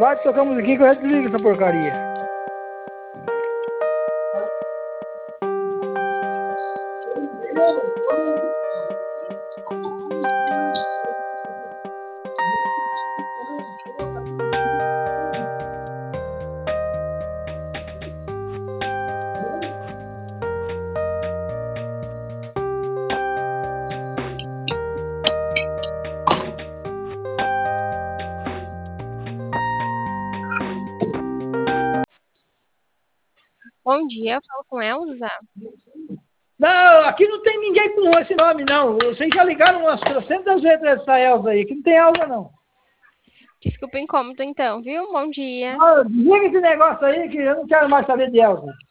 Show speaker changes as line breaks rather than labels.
Vai tocar musiquinha que eu já desligo essa porcaria.
Bom dia, eu falo com Elza.
Não, aqui não tem ninguém com esse nome, não. Vocês já ligaram umas 300 vezes essa Elza aí. Aqui não tem Elza, não.
Desculpa o incômodo então, viu? Bom dia.
Ah, desliga esse negócio aí que eu não quero mais saber de Elza.